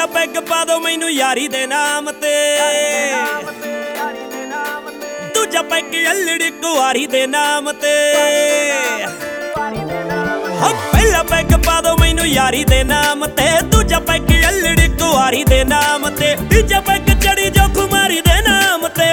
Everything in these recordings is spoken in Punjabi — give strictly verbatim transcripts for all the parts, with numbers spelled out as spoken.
ਪੈਗ ਪਾ ਦੋ ਮੈਨੂੰ ਯਾਰੀ ਦੇ ਨਾਮ ਤੇ, ਦੂਜਾ ਪੈਗ ਅਲੜੀ ਕੁਆਰੀ ਦੇ ਨਾਮ ਤੇ। ਹਾਂ ਪਹਿਲਾ ਪੈਗ ਪਾ ਦੋ ਮੈਨੂੰ ਯਾਰੀ ਦੇ ਨਾਮ ਤੇ, ਦੂਜਾ ਪੈਗ ਅਲੜੀ ਕੁਆਰੀ ਦੇ ਨਾਮ ਤੇ, ਤੀਜਾ ਪੈਗ ਚੜੀ ਜੋ ਖੁਮਾਰੀ ਦੇ ਨਾਮ ਤੇ,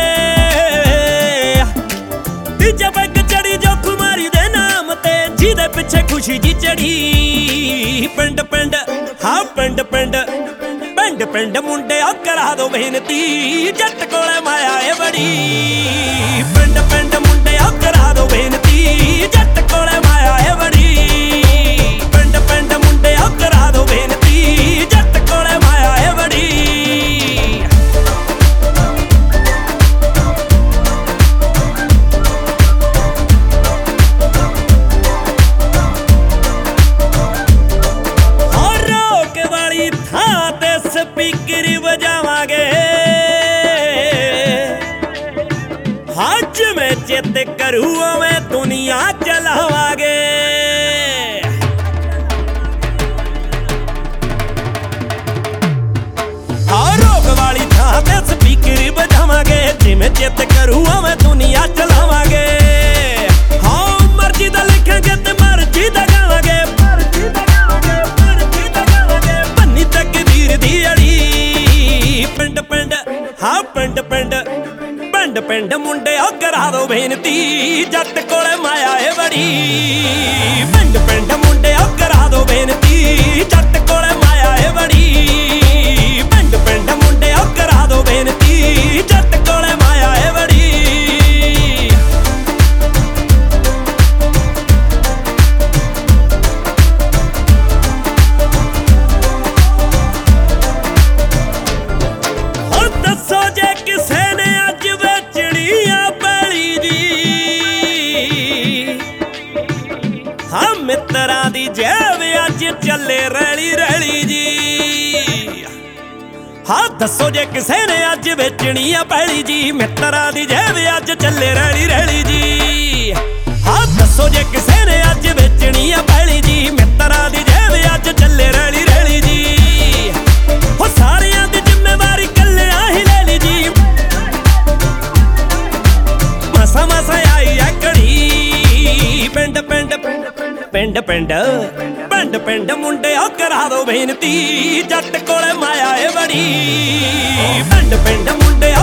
ਤੀਜਾ ਪੈਗ ਚੜੀ ਜੋ ਖੁਮਾਰੀ ਦੇ ਨਾਮ ਤੇ, ਜਿਹਦੇ ਪਿੱਛੇ ਖੁਸ਼ੀ ਜੀ ਚੜੀ। ਪਿੰਡ ਪਿੰਡ ਹਾਂ ਪਿੰਡ ਪਿੰਡ ਪਿੰਡ ਪਿੰਡ ਮੁੰਡਿਆ ਕਰਾ ਦੋ ਬੇਨਤੀ, ਜੱਟ ਕੋਲੇ ਮਾਇਆ ਏ ਬੜੀ। ਪਿੰਡ ਪਿੰਡ ਮੁੰਡਿਆ ਕਰਾ ਦੋ ਬੇਨਤੀ, ਜੱਟ ਕੋਲੇ ਮਾਇਆ ਏ ਬੜੀ। ਪਿੰਡ ਪਿੰਡ ਮੁੰਡਿਆ ਕਰਾ ਦੋ ਬੇਨਤੀ, ਜੱਟ ਕੋਲੇ ਮਾਇਆ ਏ ਬੜੀ। ਸਪੀਕਰ ਵਜਾਵਾਂਗੇ ਹਾਂ ਜਿਵੇਂ ਚਿੱਤ ਕਰੂ ਉਵੇਂ ਦੁਨੀਆ ਚਲਾਵਾਂਗੇ। ਹਾਂ ਰੋਕ ਵਾਲੀ ਥਾਂ ਤੇ ਸਪੀਕਰ ਵਜਾਵਾਂਗੇ, ਜਿਵੇਂ ਚਿੱਤ ਕਰੂ ਉਵੇਂ ਦੁਨੀਆ ਚਲਾਵਾਂਗੇ। ਹਾਂ ਮਰਜ਼ੀ ਦਾ ਲਿਖਾਂਗੇ ਤੇ ਮਰਜ਼ੀ ਦਾ ਗਾਵਾਂਗੇ, ਮਰਜ਼ੀ ਦਾ ਗਾਵਾਂਗੇ ਮਰਜ਼ੀ ਦਾ ਗਾਵਾਂਗੇ। ਬੰਨੀ ਤਕਦੀਰ ਦੀ ਅੜੀ। ਪਿੰਡ ਪਿੰਡ ਹਾਂ ਪਿੰਡ ਪਿੰਡ ਪਿੰਡ ਪਿੰਡ ਮੁੰਡਿਆ ਕਰਾ ਦੋ ਬੇਨਤੀ, ਜੱਟ ਕੋਲੇ ਮਾਇਆ ਏ ਬੜੀ। ਪਿੰਡ ਪਿੰਡ ਮੁੰਡਿਆ ਕਰਾ ਦੋ ਬੇਨਤੀ, ਜੱਟ ਕੋਲੇ ਮਾਇਆ ਏ ਬੜੀ। ਪਿੰਡ ਪਿੰਡ ਮੁੰਡਿਆ ਕਰਾ ਦੋ ਬੇਨਤੀ, ਜੱਟ ਕੋਲੇ ਮਾਇਆ ਏ ਬੜੀ। ਹੁਣ ਦੱਸੋ ਜੇ ਕਿਸੇ ਨੇ ਅੱਜ ਵੇਚਣੀ ਆ ਪੈਲੀ ਜੀ, ਹਾਂ ਮਿੱਤਰਾਂ ਦੀ ਜੇਬ ਅੱਜ ਚੱਲੇ ਰੈਲੀ ਰੈਲੀ ਜੀ। ਹਾਂ ਦੱਸੋ ਜੇ ਕਿਸੇ ਨੇ ਅੱਜ ਵੇਚਣੀ ਆ ਪੈਲੀ ਜੀ, ਮਿੱਤਰਾਂ ਦੀ ਜੇਬ ਅੱਜ ਚੱਲੇ ਰੈਲੀ ਰੈਲੀ ਜੀ। ਹਾਂ ਦੱਸੋ ਜੇ ਕਿਸੇ ਨੇ ਅੱਜ ਵੇਚਣੀ ਆ ਪੈਲੀ ਜੀ, ਮਿੱਤਰਾਂ ਦੀ ਜੇਬ ਅੱਜ ਚੱਲੇ ਰੈਲੀ ਰੈਲੀ ਜੀ। ਹੋ ਸਾਰਿਆਂ ਦੀ ਜ਼ਿੰਮੇਵਾਰੀ ਕੱਲਿਆਂ ਹੀ ਲੈ ਲਈ ਜੀ, ਮਸਾ ਮਸਾ ਆਈ ਆ ਘੜੀ। ਪਿੰਡ ਪਿੰਡ ਪਿੰਡ ਪਿੰਡ ਪਿੰਡ ਪਿੰਡ ਮੁੰਡਿਆ ਕਰਾ ਦੋ ਬੇਨਤੀ, ਜੱਟ ਕੋਲੇ ਮਾਇਆ ਏ ਬੜੀ। ਪਿੰਡ ਪਿੰਡ ਮੁੰਡਿਆ